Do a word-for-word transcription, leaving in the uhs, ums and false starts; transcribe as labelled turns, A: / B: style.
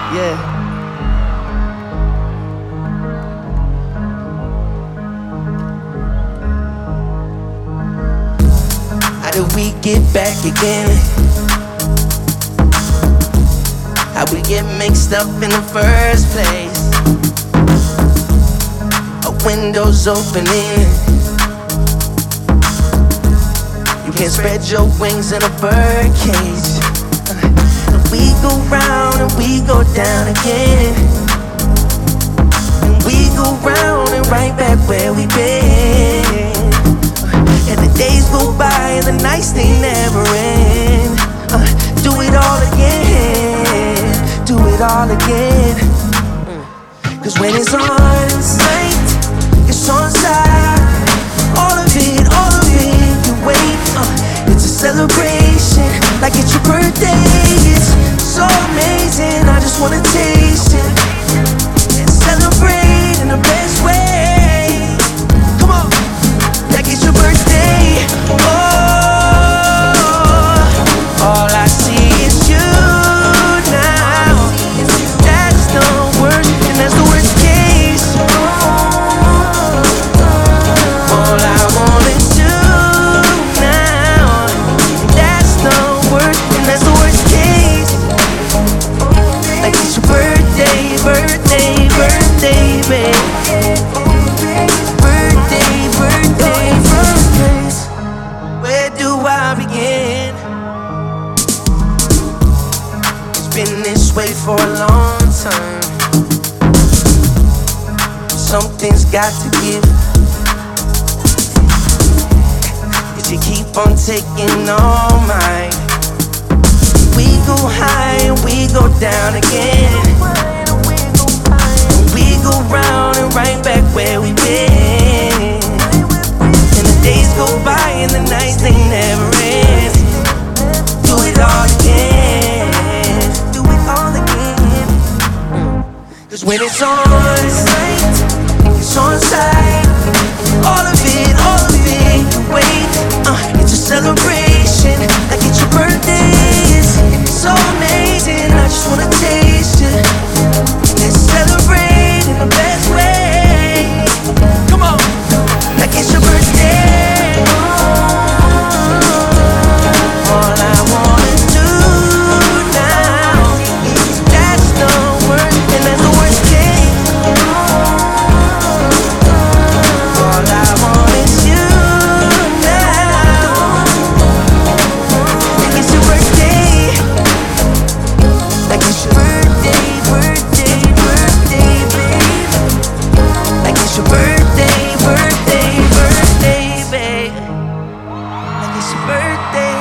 A: Yeah. How did we get back again? How we get mixed up in the first place? A window's opening. You can spread your wings in a bird cage. And we go round and we go down again. And we go round and right back where we been. And the days go by and the nights they never end. uh, Do it all again, do it all again. Cause when it's on sight, it's on sight. All of it, all of it, you wait. uh, It's a celebration, like it's your birthday. It's so amazing, I just wanna taste it and celebrate in the best way. Come on, like it's your birthday. Oh, all I see is you now. That's the worst, and that's the worst case. All I wanna do now, that's the worst, and that's the worst case. Like it's your birthday, birthday, birthday, babe. Birthday, birthday, birthdays. Where do I begin? It's been this way for a long time. Something's got to give. Cause you keep on taking all mine. We go high and we go down again. We go round and right back where we been. And the days go by and the nights they never end. Do it all again, do it all again. Cause when it's on sight, it's on sight. All of it, all of it, you wait. uh, It's a celebration, like it's your birthday. It's so amazing, I just wanna taste it. Let's celebrate in the best way. Come on, like it's your birthday. All I wanna do now, that's the worst, and that's the worst case. All I want is you now. Like it's your birthday. Like it's your birthday, birthday, birthday, babe. Like it's your birthday, birthday, birthday, babe. Like it's your birthday.